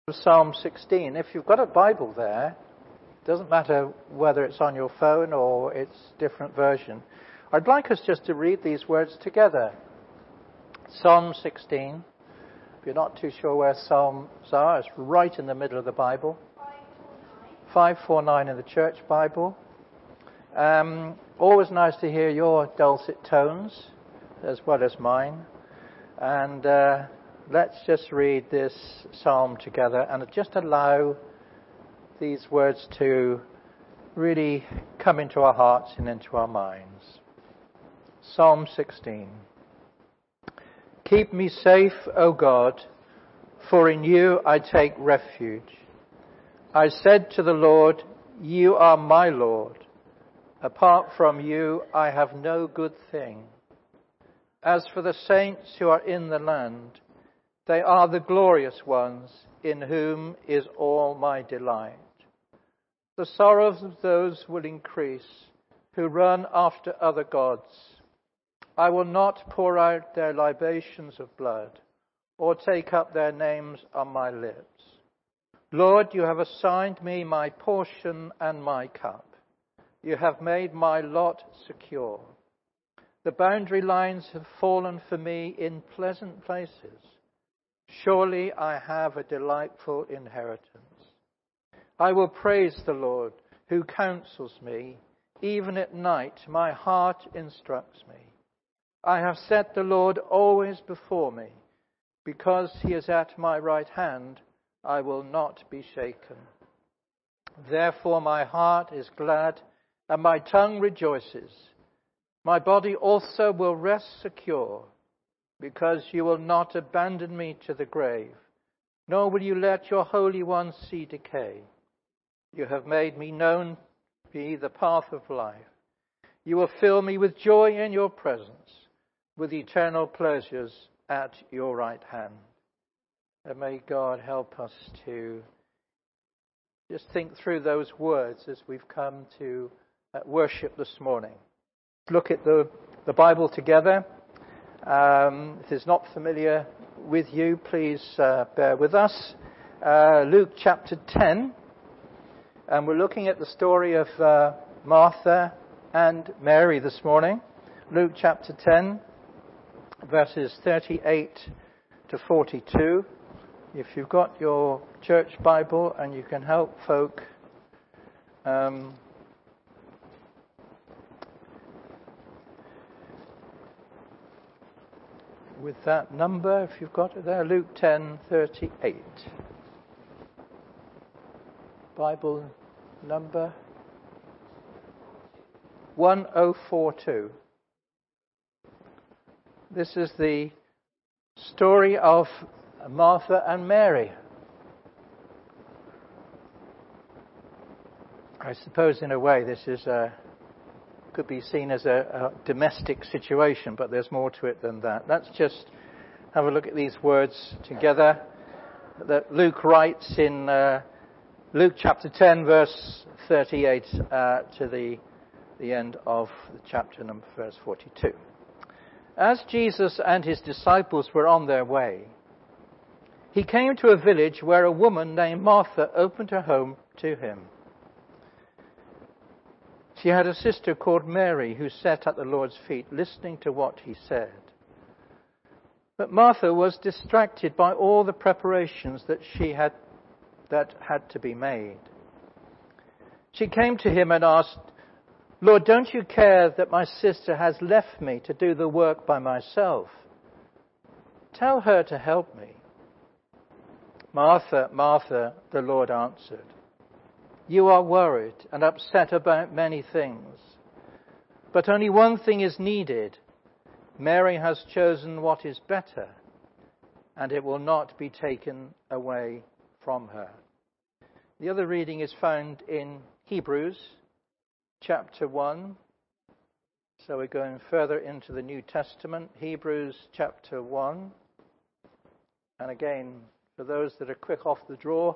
Psalm 16. If you've got a Bible there, doesn't matter whether it's on your phone or it's different version, I'd like us just to read these words together. Psalm 16. If you're not too sure where Psalms are, it's right in the middle of the Bible. 549 in the Church Bible. Always nice to hear your dulcet tones as well as mine. And let's just read this psalm together and just allow these words to really come into our hearts and into our minds. Psalm 16. Keep me safe, O God, for in you I take refuge. I said to the Lord, you are my Lord. Apart from you, I have no good thing. As for the saints who are in the land, they are the glorious ones in whom is all my delight. The sorrows of those will increase who run after other gods. I will not pour out their libations of blood or take up their names on my lips. Lord, you have assigned me my portion and my cup. You have made my lot secure. The boundary lines have fallen for me in pleasant places. Surely I have a delightful inheritance. I will praise the Lord who counsels me. Even at night my heart instructs me. I have set the Lord always before me. Because he is at my right hand, I will not be shaken. Therefore my heart is glad and my tongue rejoices. My body also will rest secure, because you will not abandon me to the grave, nor will you let your Holy One see decay. You have made me known to be the path of life. You will fill me with joy in your presence, with eternal pleasures at your right hand. And may God help us to just think through those words as we've come to worship this morning. Look at the Bible together. If it's not familiar with you, please bear with us. Luke chapter 10. And we're looking at the story of Martha and Mary this morning. Luke chapter 10, verses 38 to 42. If you've got your church Bible and you can help folk with that number, if you've got it there, Luke 10:38. Bible number 1042. This is the story of Martha and Mary. I suppose in a way this is could be seen as a domestic situation, but there's more to it than that. Let's just have a look at these words together that Luke writes in Luke chapter 10, verse 38 to the end of the chapter number, verse 42. As Jesus and his disciples were on their way, he came to a village where a woman named Martha opened her home to him. She had a sister called Mary who sat at the Lord's feet listening to what he said. But Martha was distracted by all the preparations that had to be made. She came to him and asked, Lord, don't you care that my sister has left me to do the work by myself? Tell her to help me. Martha, Martha, the Lord answered, you are worried and upset about many things, but only one thing is needed. Mary has chosen what is better, and it will not be taken away from her. The other reading is found in Hebrews chapter 1. So we're going further into the New Testament, Hebrews chapter 1. And again, for those that are quick off the draw,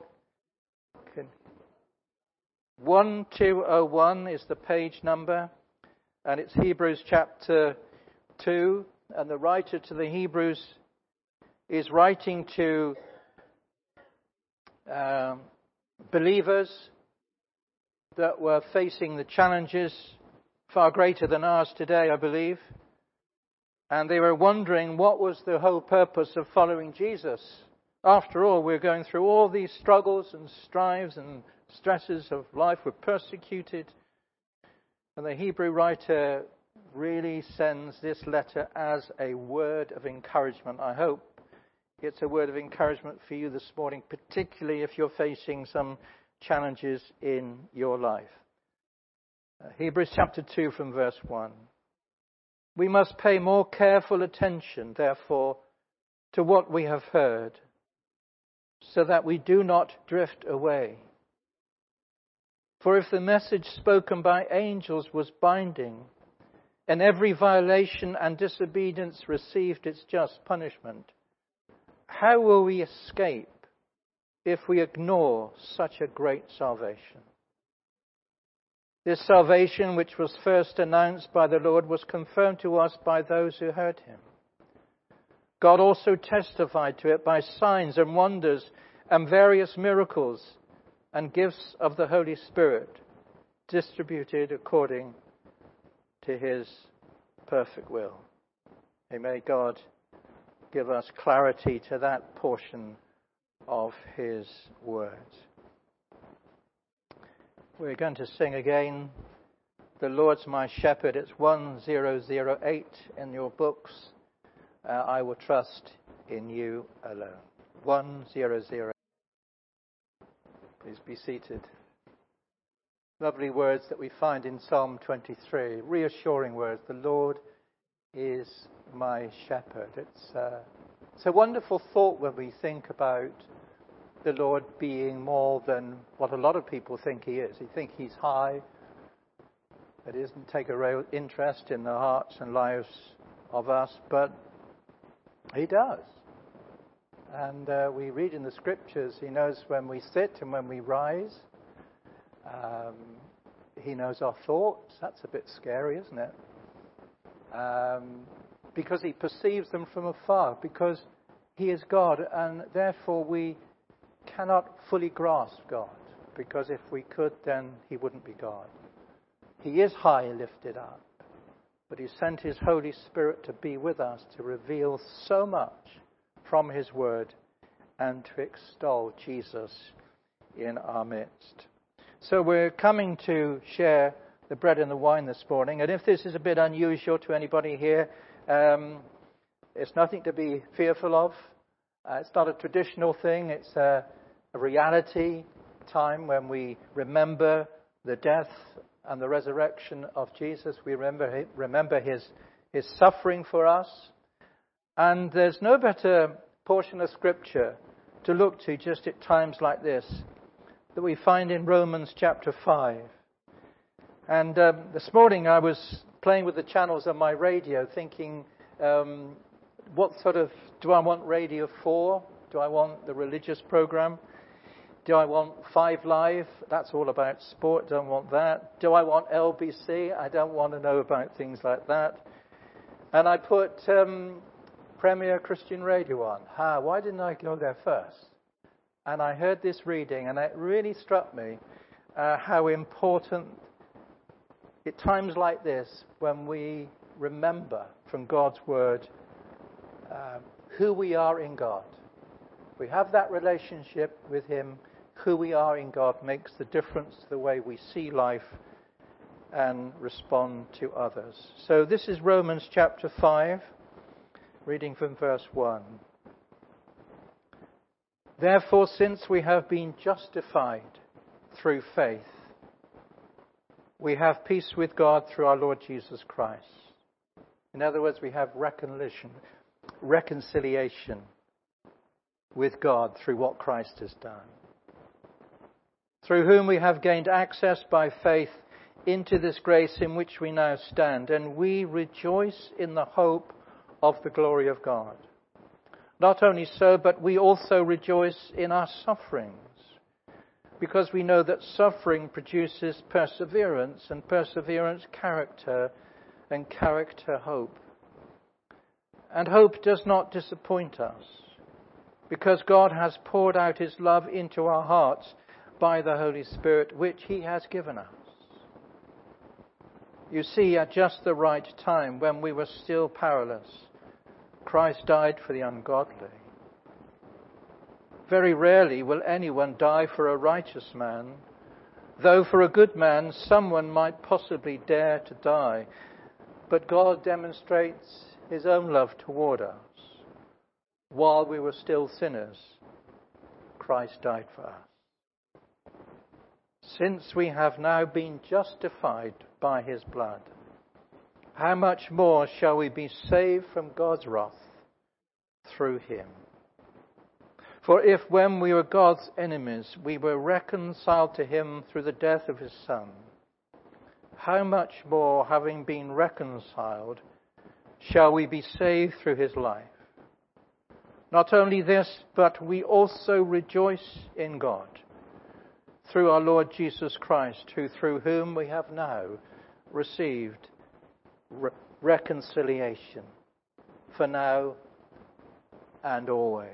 1201 is the page number, and it's Hebrews chapter 2, and the writer to the Hebrews is writing to believers that were facing the challenges far greater than ours today, I believe. And they were wondering what was the whole purpose of following Jesus. After all, we're going through all these struggles and strives and stresses of life. We're persecuted. And the Hebrew writer really sends this letter as a word of encouragement. I hope it's a word of encouragement for you this morning, particularly if you're facing some challenges in your life. Hebrews chapter 2 from verse 1. We must pay more careful attention, therefore, to what we have heard, so that we do not drift away. For if the message spoken by angels was binding, and every violation and disobedience received its just punishment, how will we escape if we ignore such a great salvation? This salvation, which was first announced by the Lord, was confirmed to us by those who heard him. God also testified to it by signs and wonders and various miracles and gifts of the Holy Spirit, distributed according to his perfect will. And may God give us clarity to that portion of his word. We're going to sing again, The Lord's My Shepherd. It's 1008 in your books. I will trust in you alone. 1008. Please be seated. Lovely words that we find in Psalm 23. Reassuring words. The Lord is my shepherd. It's a wonderful thought when we think about the Lord being more than what a lot of people think he is. They think he's high, that he doesn't take a real interest in the hearts and lives of us, but he does. And we read in the scriptures, he knows when we sit and when we rise. He knows our thoughts. That's a bit scary, isn't it? Because he perceives them from afar, because he is God, and therefore we cannot fully grasp God, because if we could, then he wouldn't be God. He is high lifted up, but he sent his Holy Spirit to be with us, to reveal so much from his word and to extol Jesus in our midst. So we're coming to share the bread and the wine this morning, and if this is a bit unusual to anybody here, it's nothing to be fearful of. It's not a traditional thing. It's a reality time when we remember the death and the resurrection of Jesus. We remember his suffering for us. And there's no better portion of Scripture to look to just at times like this that we find in Romans chapter 5. And this morning I was playing with the channels on my radio thinking, what sort of, do I want Radio 4? Do I want the religious program? Do I want 5 Live? That's all about sport. Don't want that. Do I want LBC? I don't want to know about things like that. And I put Premier Christian Radio on. Why didn't I go there first? And I heard this reading, and it really struck me how important at times like this, when we remember from God's word who we are in God. We have that relationship with him. Who we are in God makes the difference to the way we see life and respond to others. So this is Romans chapter 5, reading from verse 1. Therefore, since we have been justified through faith, we have peace with God through our Lord Jesus Christ. In other words, we have reconciliation with God through what Christ has done. Through whom we have gained access by faith into this grace in which we now stand, and we rejoice in the hope of the glory of God. Not only so, but we also rejoice in our sufferings, because we know that suffering produces perseverance, and perseverance character, and character hope. And hope does not disappoint us, because God has poured out his love into our hearts by the Holy Spirit, which he has given us. You see, at just the right time, when we were still powerless, Christ died for the ungodly. Very rarely will anyone die for a righteous man, though for a good man someone might possibly dare to die. But God demonstrates his own love toward us. While we were still sinners, Christ died for us. Since we have now been justified by his blood, how much more shall we be saved from God's wrath through him? For if when we were God's enemies, we were reconciled to him through the death of his Son, how much more, having been reconciled, shall we be saved through his life? Not only this, but we also rejoice in God through our Lord Jesus Christ, through whom we have now received reconciliation for now and always.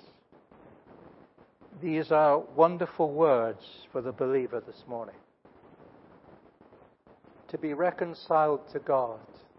These are wonderful words for the believer this morning. To be reconciled to God,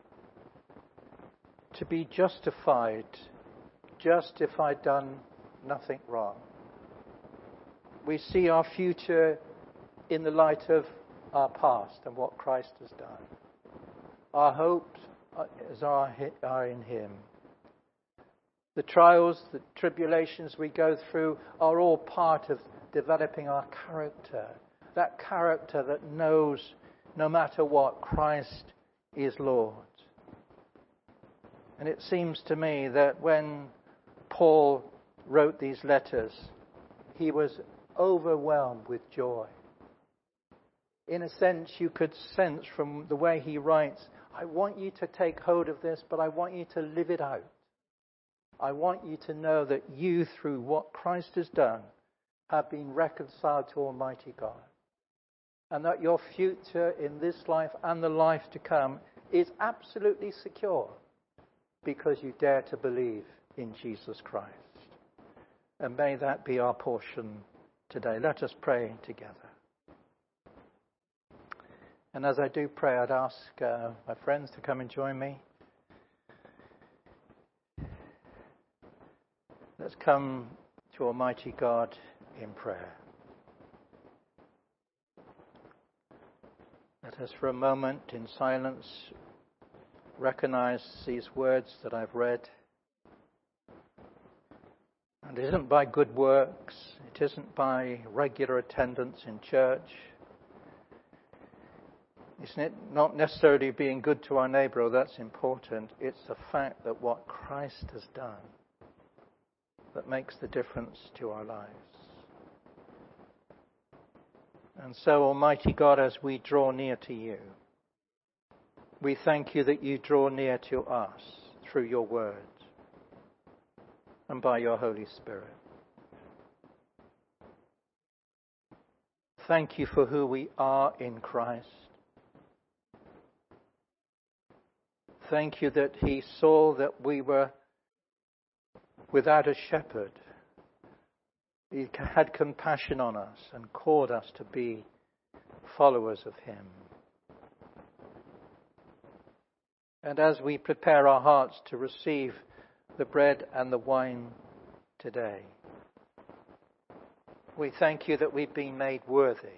to be justified, just if I'd done nothing wrong. We see our future in the light of our past and what Christ has done. Our hopes are in him. The trials, the tribulations we go through are all part of developing our character. That character that knows, no matter what, Christ is Lord. And it seems to me that when Paul wrote these letters, he was overwhelmed with joy. In a sense, you could sense from the way he writes, I want you to take hold of this, but I want you to live it out. I want you to know that you, through what Christ has done, have been reconciled to Almighty God. And that your future in this life and the life to come is absolutely secure because you dare to believe in Jesus Christ. And may that be our portion today. Let us pray together. And as I do pray, I'd ask my friends to come and join me. Let's come to Almighty God in prayer. Let us for a moment in silence recognize these words that I've read. And it isn't by good works, it isn't by regular attendance in church. It's not necessarily being good to our neighbour, that's important. It's the fact that what Christ has done that makes the difference to our lives. And so, Almighty God, as we draw near to you, we thank you that you draw near to us through your word and by your Holy Spirit. Thank you for who we are in Christ. Thank you that he saw that we were without a shepherd. He had compassion on us and called us to be followers of him. And as we prepare our hearts to receive the bread and the wine today, we thank you that we've been made worthy,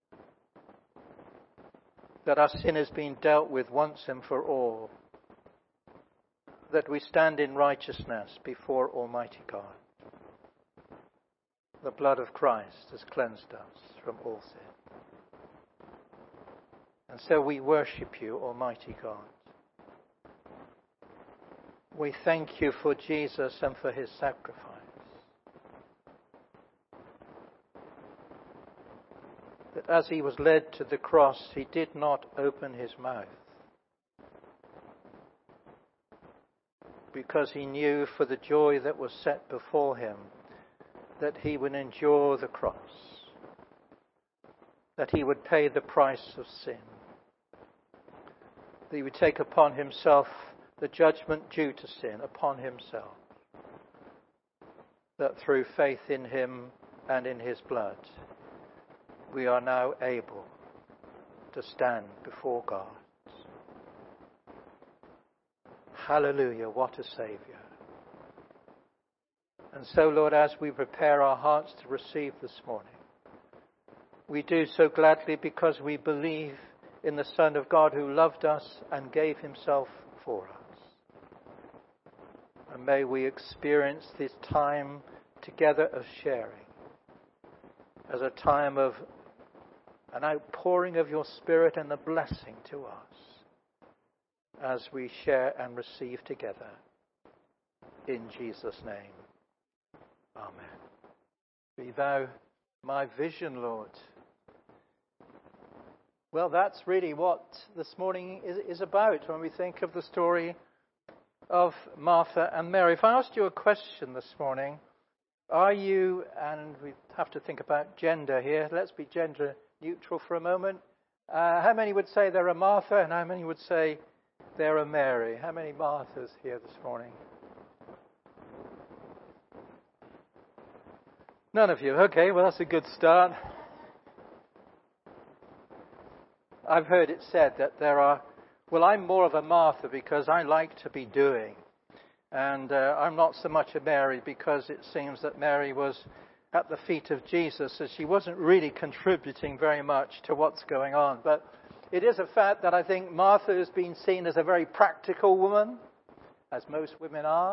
that our sin has been dealt with once and for all, that we stand in righteousness before Almighty God. The blood of Christ has cleansed us from all sin. And so we worship you, Almighty God. We thank you for Jesus and for his sacrifice. That as he was led to the cross, he did not open his mouth, because he knew for the joy that was set before him that he would endure the cross, that he would pay the price of sin, that he would take upon himself the judgment due to sin upon himself, that through faith in him and in his blood, we are now able to stand before God. Hallelujah, what a Saviour. And so, Lord, as we prepare our hearts to receive this morning, we do so gladly because we believe in the Son of God who loved us and gave himself for us. And may we experience this time together of sharing as a time of an outpouring of your Spirit and a blessing to us as we share and receive together. In Jesus' name, amen. Be thou my vision, Lord. Well, that's really what this morning is about when we think of the story of Martha and Mary. If I asked you a question this morning, are you, and we have to think about gender here, let's be gender neutral for a moment. How many would say they're a Martha and how many would say they're a Mary? How many Marthas here this morning? None of you. Okay, well, that's a good start. I've heard it said that there are, well, I'm more of a Martha because I like to be doing. And I'm not so much a Mary because it seems that Mary was at the feet of Jesus, so she wasn't really contributing very much to what's going on. But it is a fact that I think Martha has been seen as a very practical woman, as most women are.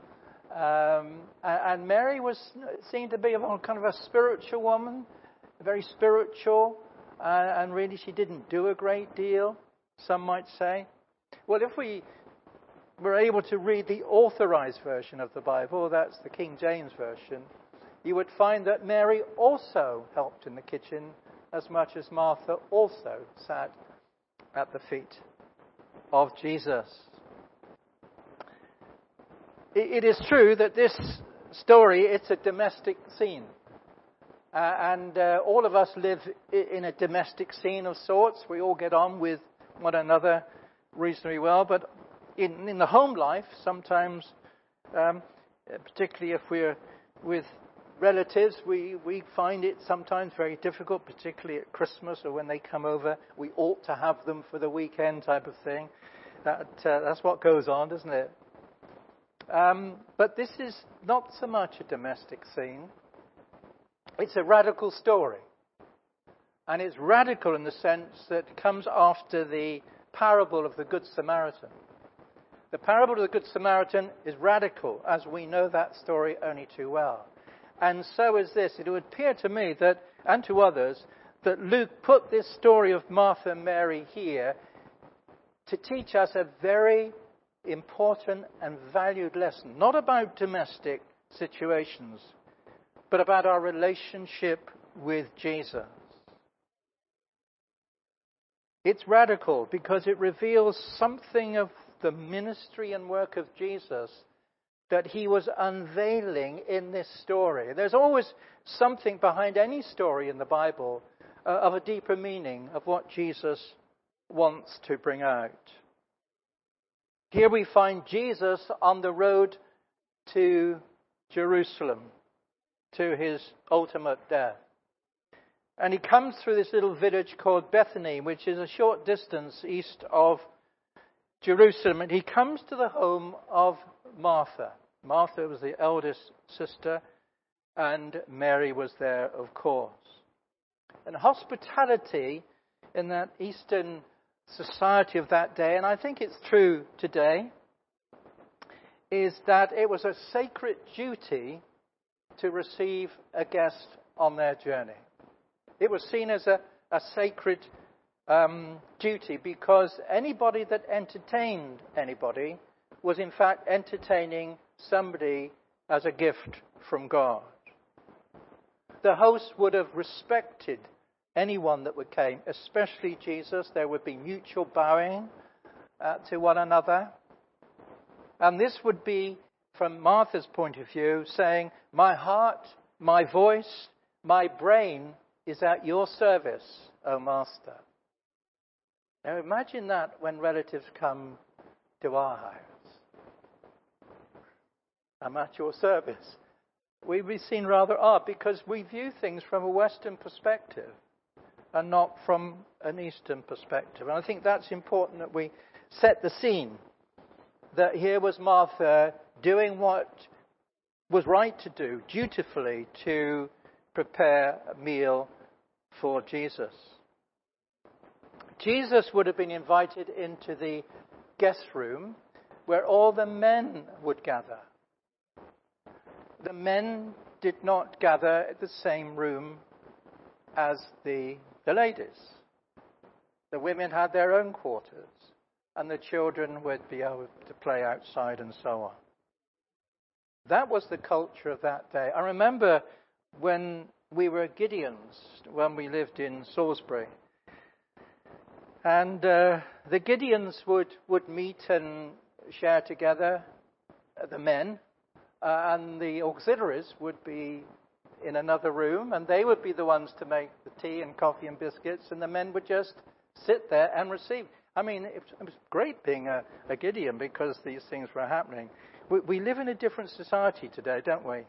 And Mary was seen to be kind of a spiritual woman, very spiritual, and really she didn't do a great deal, some might say. Well, if we were able to read the authorized version of the Bible, that's the King James Version, you would find that Mary also helped in the kitchen as much as Martha also sat at the feet of Jesus. It is true that this story, it's a domestic scene. And all of us live in a domestic scene of sorts. We all get on with one another reasonably well. But in the home life, sometimes, particularly if we're with relatives, we find it sometimes very difficult, particularly at Christmas or when they come over. We ought to have them for the weekend type of thing. That's what goes on, doesn't it? But this is not so much a domestic scene. It's a radical story. And it's radical in the sense that it comes after the parable of the Good Samaritan. The parable of the Good Samaritan is radical, as we know that story only too well. And so is this. It would appear to me that, and to others, that Luke put this story of Martha and Mary here to teach us a very important and valued lesson, not about domestic situations, but about our relationship with Jesus. It's radical because it reveals something of the ministry and work of Jesus that he was unveiling in this story. There's always something behind any story in the Bible of a deeper meaning of what Jesus wants to bring out. Here we find Jesus on the road to Jerusalem, to his ultimate death. And he comes through this little village called Bethany, which is a short distance east of Jerusalem. And he comes to the home of Martha. Martha was the eldest sister, and Mary was there, of course. And hospitality in that Eastern society of that day, and I think it's true today, is that it was a sacred duty to receive a guest on their journey. It was seen as a sacred duty because anybody that entertained anybody was in fact entertaining somebody as a gift from God. The host would have respected anyone that would came, especially Jesus. There would be mutual bowing to one another. And this would be, from Martha's point of view, saying, my heart, my voice, my brain is at your service, O Master. Now imagine that when relatives come to our house. I'm at your service. we've seen rather odd because we view things from a Western perspective and not from an Eastern perspective. And I think that's important that we set the scene. That here was Martha doing what was right to do, dutifully, to prepare a meal for Jesus. Jesus would have been invited into the guest room where all the men would gather. The men did not gather at the same room as the ladies. The women had their own quarters, and the children would be able to play outside and so on. That was the culture of that day. I remember when we were Gideons, when we lived in Salisbury. And the Gideons would meet and share together, the men, and the auxiliaries would be in another room, and they would be the ones to make the tea and coffee and biscuits, and the men would just sit there and receive. I mean, it was great being a Gideon because these things were happening. We live in a different society today, don't we?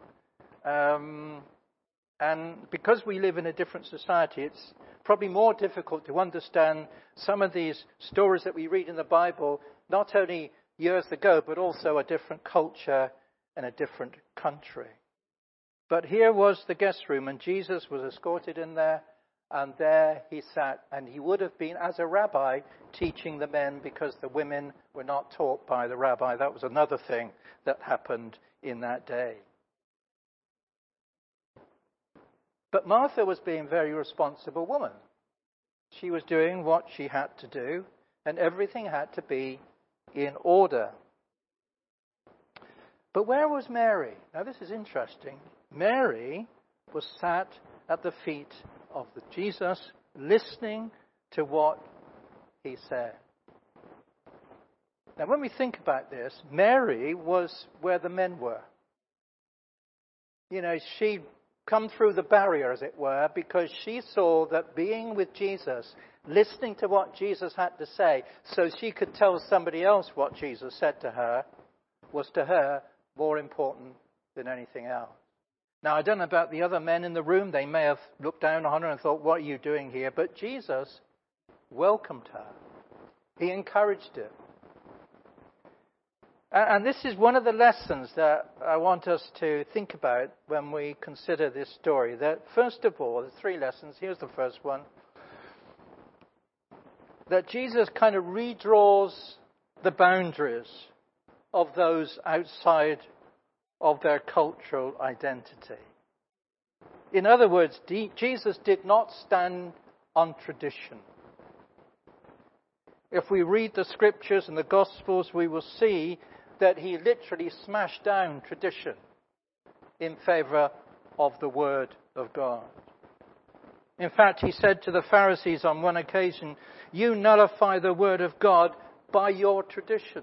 And because we live in a different society, it's probably more difficult to understand some of these stories that we read in the Bible, not only years ago, but also a different culture and a different country. But here was the guest room, and Jesus was escorted in there, and there he sat, and he would have been, as a rabbi, teaching the men because the women were not taught by the rabbi. That was another thing that happened in that day. But Martha was being a very responsible woman. She was doing what she had to do, and everything had to be in order. But where was Mary? Now this is interesting. Mary was sat at the feet of Jesus, listening to what he said. Now when we think about this, Mary was where the men were. You know, she'd come through the barrier, as it were, because she saw that being with Jesus, listening to what Jesus had to say, so she could tell somebody else what Jesus said to her, was to her more important than anything else. Now, I don't know about the other men in the room. They may have looked down on her and thought, what are you doing here? But Jesus welcomed her. He encouraged her. And this is one of the lessons that I want us to think about when we consider this story. That first of all, there's three lessons. Here's the first one. That Jesus kind of redraws the boundaries of those outside of their cultural identity. In other words, Jesus did not stand on tradition. If we read the scriptures and the Gospels, we will see that he literally smashed down tradition in favor of the Word of God. In fact, he said to the Pharisees on one occasion, "You nullify the Word of God by your tradition."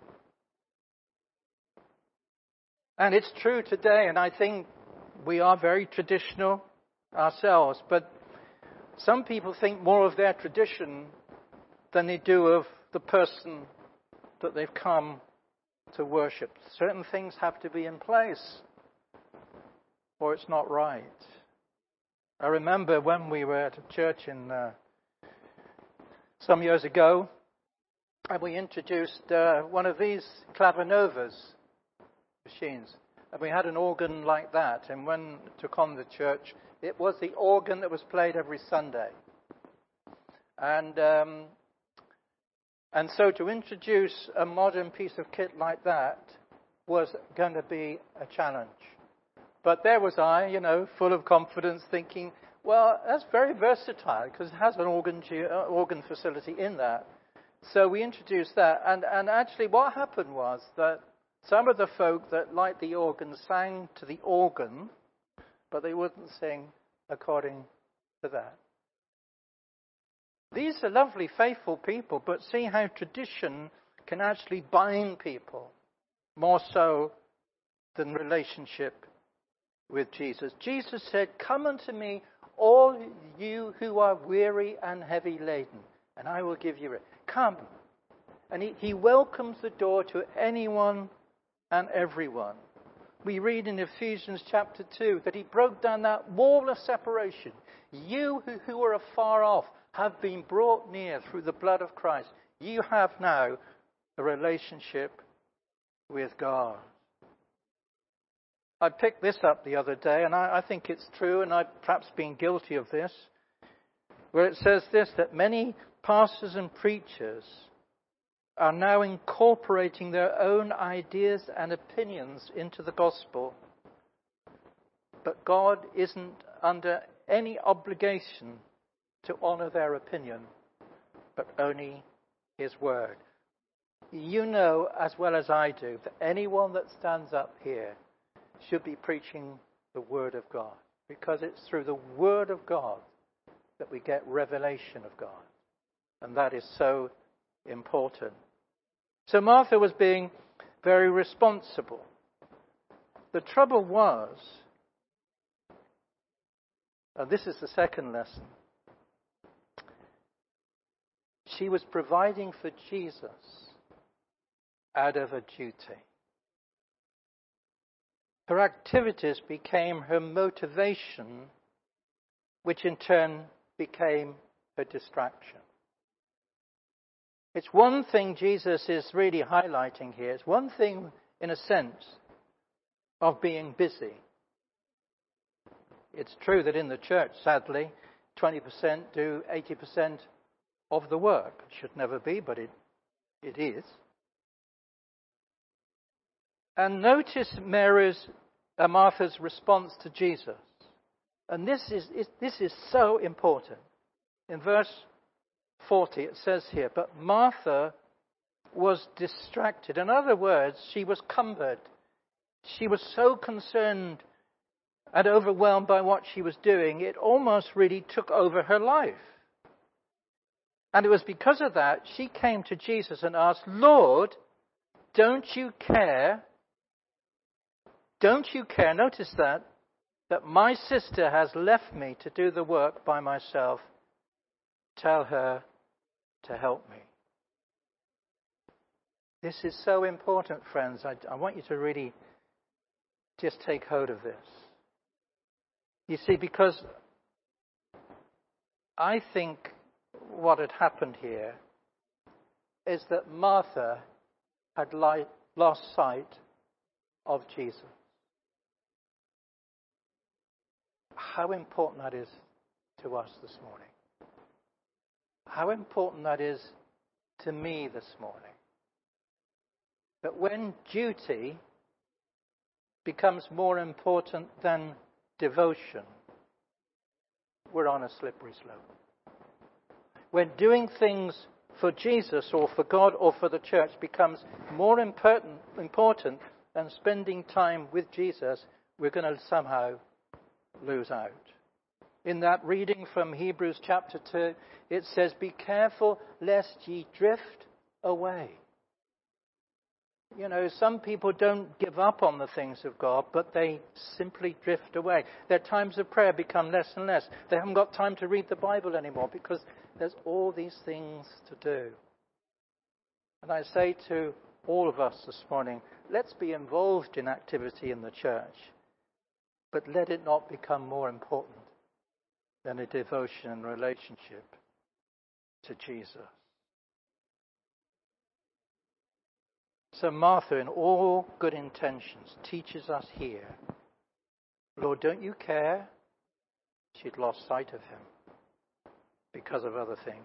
And it's true today, and I think we are very traditional ourselves, but some people think more of their tradition than they do of the person that they've come to worship. Certain things have to be in place, or it's not right. I remember when we were at a church in some years ago, and we introduced one of these Clavinovas machines. And we had an organ like that, and when it took on the church, it was the organ that was played every Sunday. And so to introduce a modern piece of kit like that was going to be a challenge. But there was I, full of confidence, thinking, well, that's very versatile because it has an organ facility in that. So we introduced that, and actually what happened was that some of the folk that liked the organ sang to the organ, but they wouldn't sing according to that. These are lovely, faithful people, but see how tradition can actually bind people more so than relationship with Jesus. Jesus said, "Come unto me, all you who are weary and heavy laden, and I will give you rest." Come. And he welcomes the door to anyone and everyone. We read in Ephesians chapter 2 that he broke down that wall of separation. You who were afar off have been brought near through the blood of Christ. You have now a relationship with God. I picked this up the other day, and I think it's true, and I've perhaps been guilty of this, where it says this, that many pastors and preachers are now incorporating their own ideas and opinions into the gospel. But God isn't under any obligation to honour their opinion, but only his word. You know as well as I do that anyone that stands up here should be preaching the word of God, because it's through the word of God that we get revelation of God. And that is so important. So Martha was being very responsible. The trouble was, and this is the second lesson, she was providing for Jesus out of a duty. Her activities became her motivation, which in turn became her distraction. It's one thing Jesus is really highlighting here. It's one thing, in a sense, of being busy. It's true that in the church, sadly, 20% do 80% of the work. It should never be, but it is. And notice Martha's response to Jesus. And this is so important. In verse 40 it says here, but Martha was distracted. In other words, she was cumbered. She was so concerned and overwhelmed by what she was doing, it almost really took over her life. And it was because of that she came to Jesus and asked, Lord, don't you care, notice that my sister has left me to do the work by myself. Tell her to help me. This is so important, friends. I want you to really just take hold of this. You see, because I think what had happened here is that Martha had lost sight of Jesus. How important that is to us this morning. How important that is to me this morning. That when duty becomes more important than devotion, we're on a slippery slope. When doing things for Jesus or for God or for the church becomes more important than spending time with Jesus, we're going to somehow lose out. In that reading from Hebrews chapter 2, it says, be careful lest ye drift away. You know, some people don't give up on the things of God, but they simply drift away. Their times of prayer become less and less. They haven't got time to read the Bible anymore because there's all these things to do. And I say to all of us this morning, let's be involved in activity in the church, but let it not become more important than a devotion and relationship to Jesus. So Martha, in all good intentions, teaches us here, Lord, don't you care? She'd lost sight of him because of other things.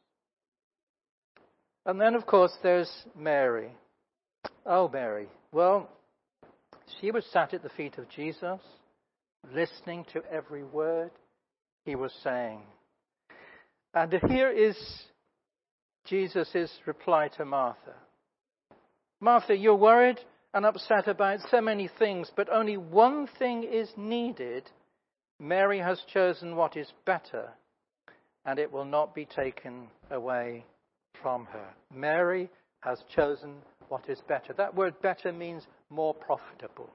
And then, of course, there's Mary. Oh, Mary. Well, she was sat at the feet of Jesus, listening to every word he was saying. And here is Jesus' reply to Martha. Martha, you're worried and upset about so many things, but only one thing is needed. Mary has chosen what is better, and it will not be taken away from her. Mary has chosen what is better. That word better means more profitable.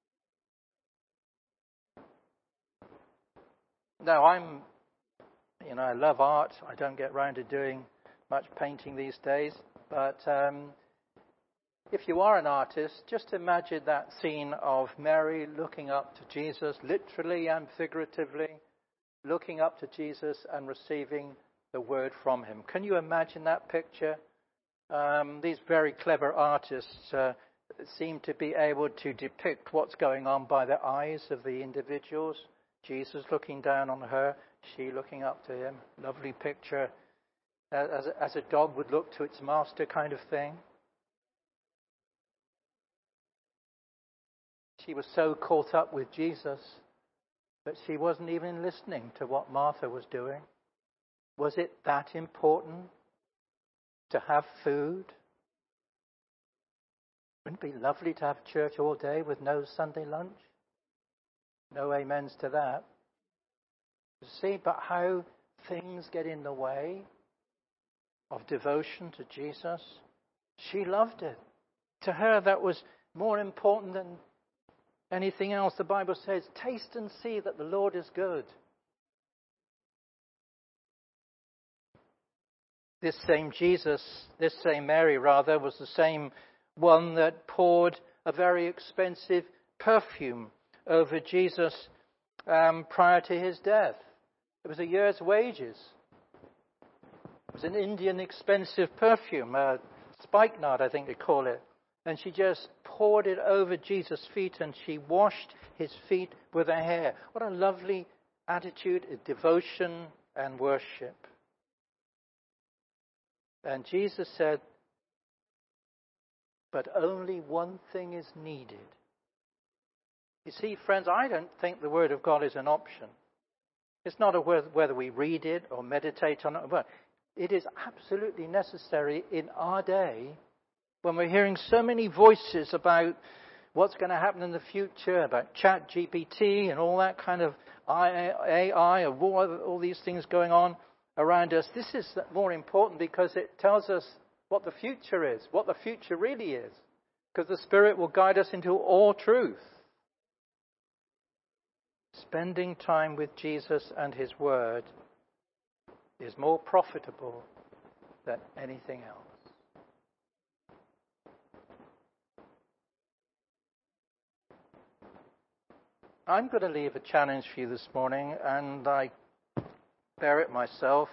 Now, I love art. I don't get round to doing much painting these days, but If you are an artist, just imagine that scene of Mary looking up to Jesus, literally and figuratively, looking up to Jesus and receiving the word from him. Can you imagine that picture? These very clever artists seem to be able to depict what's going on by the eyes of the individuals. Jesus looking down on her, she looking up to him. Lovely picture, as a dog would look to its master kind of thing. She was so caught up with Jesus that she wasn't even listening to what Martha was doing. Was it that important to have food? Wouldn't it be lovely to have church all day with no Sunday lunch? No amens to that. You see, but how things get in the way of devotion to Jesus. She loved it. To her, that was more important than anything else. The Bible says, taste and see that the Lord is good. This same Mary rather, was the same one that poured a very expensive perfume over Jesus prior to his death. It was a year's wages. It was an Indian expensive perfume, spikenard I think they call it. And she just poured it over Jesus' feet and she washed his feet with her hair. What a lovely attitude of devotion and worship. And Jesus said, but only one thing is needed. You see, friends, I don't think the Word of God is an option. It's not whether we read it or meditate on it. But it is absolutely necessary in our day when we're hearing so many voices about what's going to happen in the future, about ChatGPT and all that kind of AI, and all these things going on around us. This is more important because it tells us what the future is, what the future really is, because the Spirit will guide us into all truth. Spending time with Jesus and his word is more profitable than anything else. I'm going to leave a challenge for you this morning, and I bear it myself.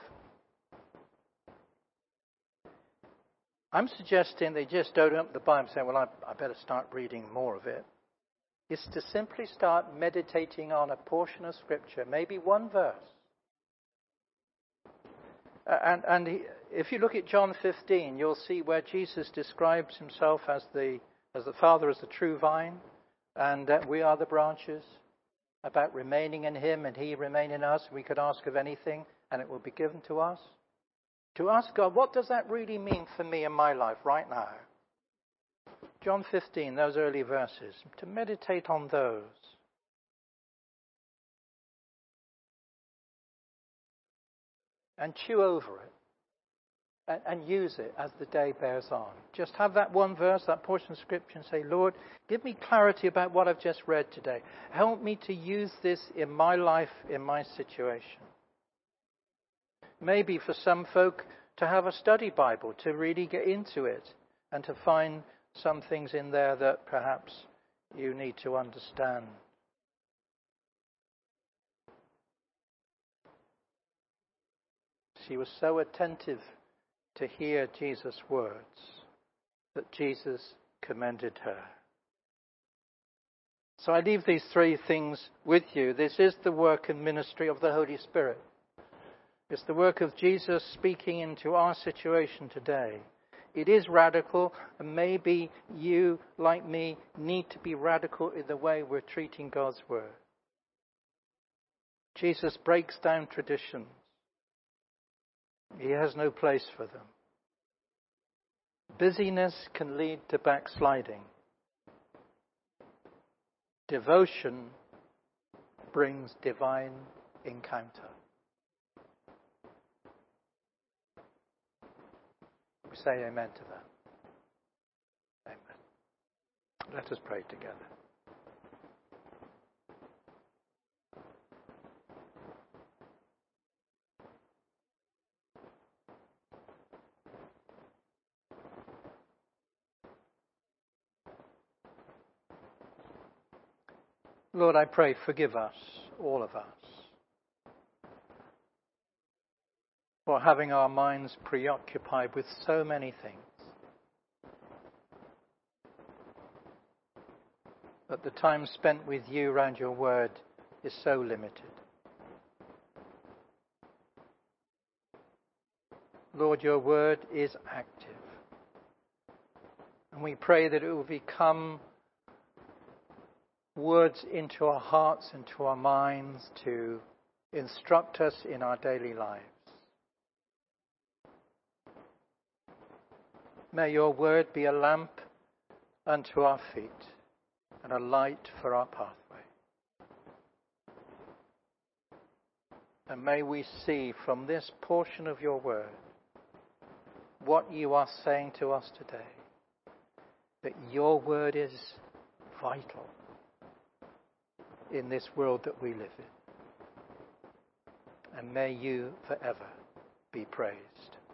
I'm suggesting they just don't open the Bible and say, well, I better start reading more of it. It's to simply start meditating on a portion of Scripture, maybe one verse. And if you look at John 15, you'll see where Jesus describes himself as the Father as the true vine, and that we are the branches, about remaining in him and he remain in us. We could ask of anything and it will be given to us. To ask God, what does that really mean for me in my life right now? John 15, those early verses, to meditate on those. And chew over it. And use it as the day bears on. Just have that one verse, that portion of Scripture, and say, Lord, give me clarity about what I've just read today. Help me to use this in my life, in my situation. Maybe for some folk to have a study Bible, to really get into it, and to find some things in there that perhaps you need to understand. She was so attentive to hear Jesus' words that Jesus commended her. So I leave these three things with you. This is the work and ministry of the Holy Spirit. It's the work of Jesus speaking into our situation today. It is radical, and maybe you, like me, need to be radical in the way we're treating God's word. Jesus breaks down traditions. He has no place for them. Busyness can lead to backsliding. Devotion brings divine encounter. We say amen to that. Amen. Let us pray together. Lord, I pray, forgive us, all of us, for having our minds preoccupied with so many things that the time spent with you around your word is so limited. Lord, your word is active. And we pray that it will become words into our hearts and to our minds to instruct us in our daily lives. May your word be a lamp unto our feet and a light for our pathway. And may we see from this portion of your word what you are saying to us today, that your word is vital in this world that we live in. And may you forever be praised.